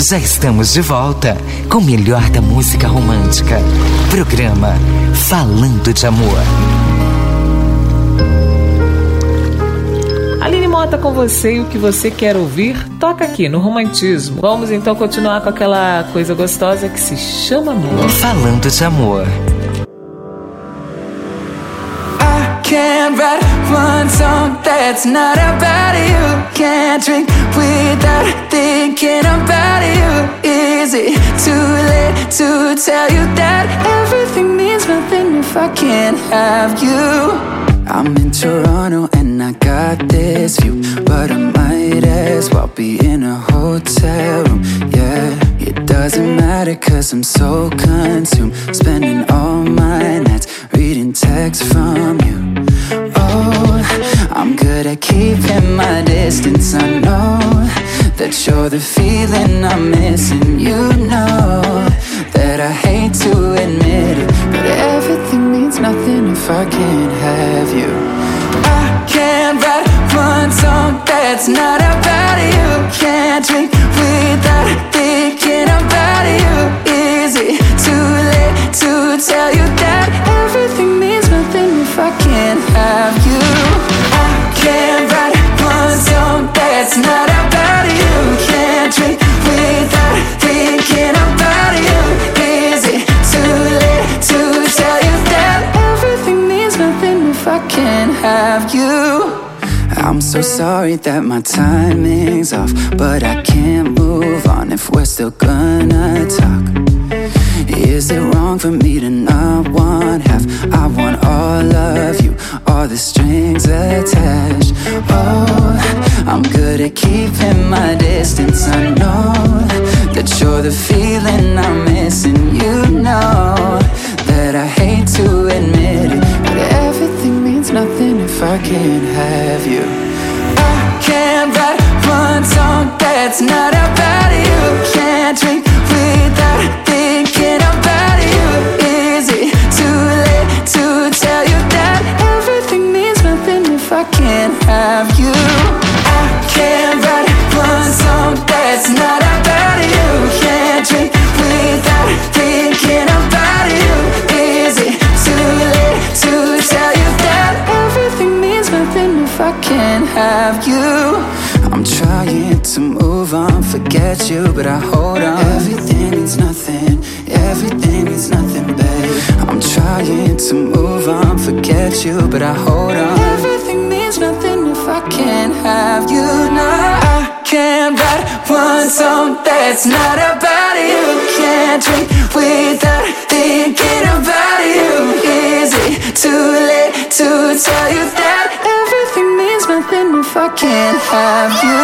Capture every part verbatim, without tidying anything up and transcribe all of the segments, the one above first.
Já estamos de volta com o melhor da música romântica. Programa Falando de Amor. Aline Mota com você, e o que você quer ouvir, toca aqui no Romantismo. Vamos então continuar com aquela coisa gostosa que se chama amor. Falando de Amor. Can't write one song that's not about you. Can't drink without thinking about you. Is it too late to tell you that everything means nothing if I can't have you? I'm in Toronto and I got this view, but I might as well be in a hotel room. Yeah, it doesn't matter cause I'm so consumed, spending all my nights reading texts from you. Oh, I'm good at keeping my distance. I know that you're the feeling I'm missing. You know that I hate to admit it, but everything means nothing if I can't have you. I can't write one song that's not about you. Can't drink without thinking about you. Is it too late to tell you that everything means nothing if I can't have you? I can't write one song that's not about you. Can't drink without thinking about you. Is it too late to tell you that everything means nothing if I can't have you? I'm so sorry that my timing's off, but I can't move on if we're still gonna talk. Is it wrong for me to not want half? I want all of you, all the strings attached. Oh, I'm good at keeping my distance. I know that you're the feeling I'm missing. You know that I hate to admit it, but everything means nothing if I can't have you. I can't write one song that's not about you. Can't drink without thinking about you. Is it too late to tell you that everything means nothing if I can't have you? I can't write one song that's not about you. Can't drink without thinking about you. Is it too late to tell you that everything means nothing if I can't have you? I'm trying to move on, forget you, but I hold on. Everything means nothing, everything means nothing, babe. I'm trying to move on, forget you, but I hold on. Everything means nothing if I can't have you. No, I can't write one song that's not about you. Can't drink without thinking about you. Is it too late to tell you that everything means nothing if I can't have you?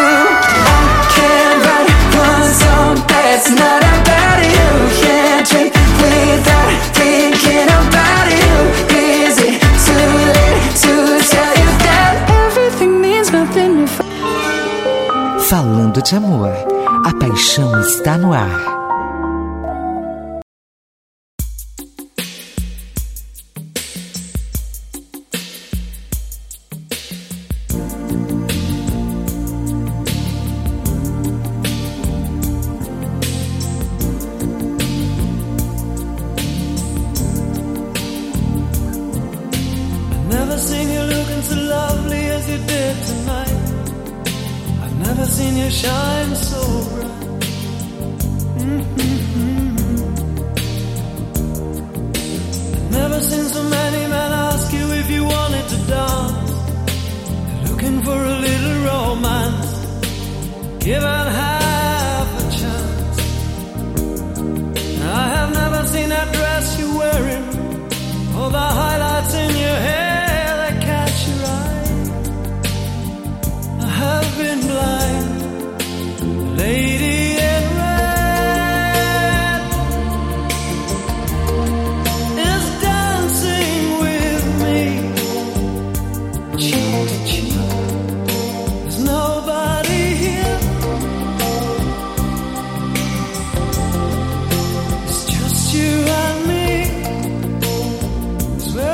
I can't write one song that's not about you. Can't drink without thinking about you. Is it too late to tell you that everything means nothing if I... Falando de Amor, a paixão está no ar. Swear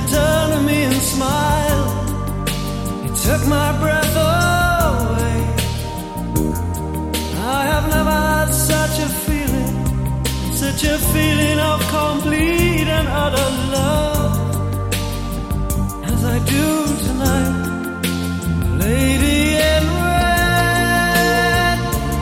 turned to me and smiled. He took my breath away. I have never had such a feeling, such a feeling of complete and utter love as I do tonight. Lady in red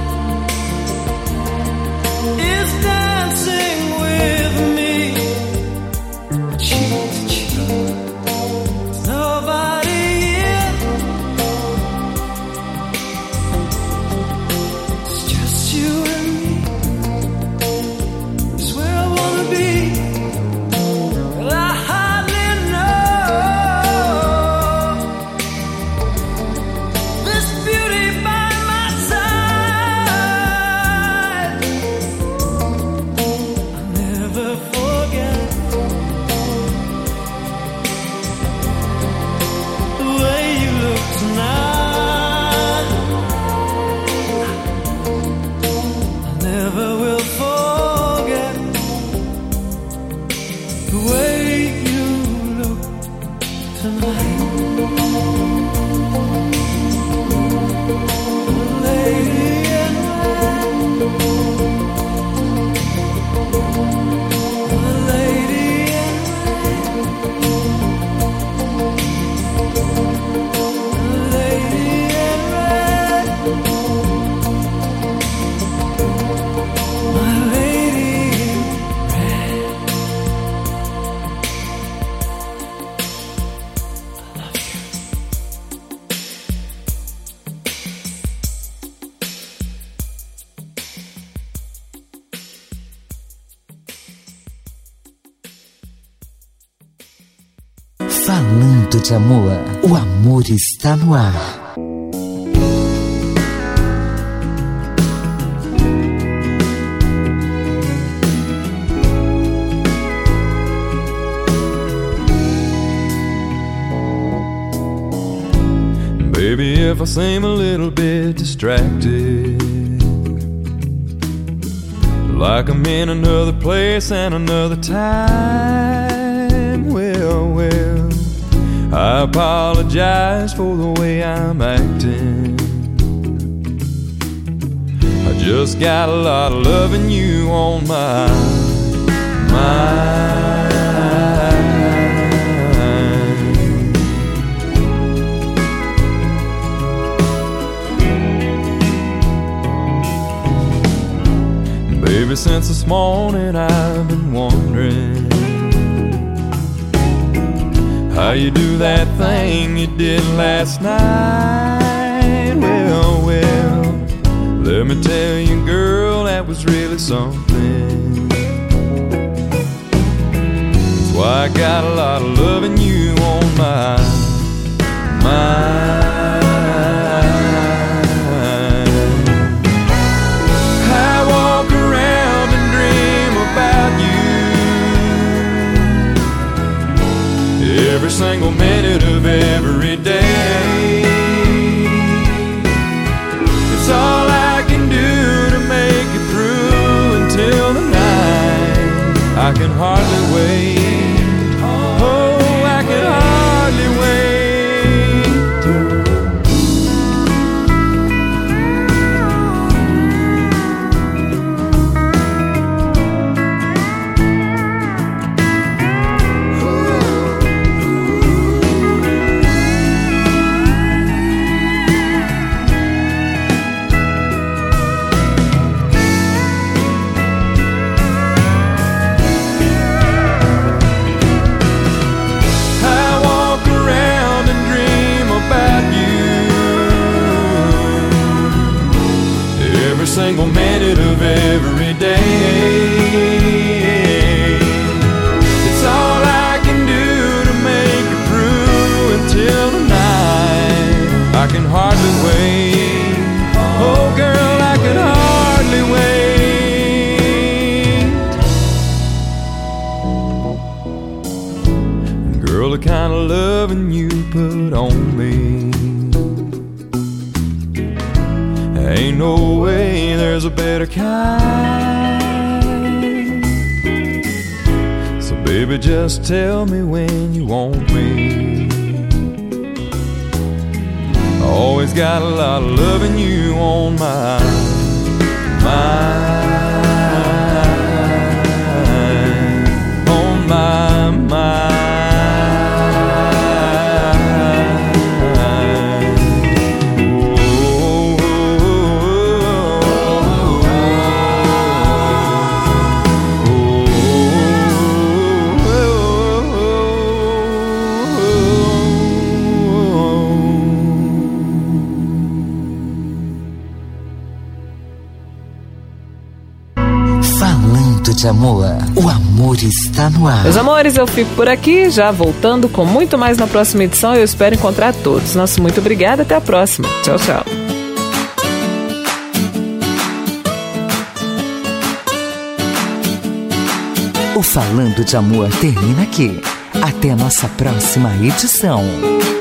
is dancing with me, cheek to cheek. There's nobody here, it's just you and me. It's where I wanna be, but I hardly know this beauty by my side. I'll never forget the way you look tonight. I never will forget the way you look tonight. Lady in red, lady in red, lady in red, my lady in red. I love you. Falando de amor, o amor está no ar. Baby, if I seem a little bit distracted, like I'm in another place and another time, well, well, I apologize for the way I'm acting. I just got a lot of loving you on my mind. Baby, since this morning I've been wondering how you do that thing you did last night. Well, well, let me tell you, girl, that was really something. That's why I got a lot of loving you on my mind. I walk around and dream about you every single minute of every day. It's all I can do to make it through until the night. I can hardly wait. Oh, I can hardly wait. Single minute of every day. It's all I can do to make it through until the night. I can hardly wait. Oh girl, I can hardly wait. Girl, the kind of loving you put on me, ain't no way there's a better kind. So baby, Baby, just tell me when you want me. I always got a lot of loving you on my mind, on my mind. De amor, o amor está no ar. Meus amores, eu fico por aqui, já voltando com muito mais na próxima edição. Eu espero encontrar todos. Nosso muito obrigada, até a próxima. Tchau, tchau. O Falando de Amor termina aqui. Até a nossa próxima edição.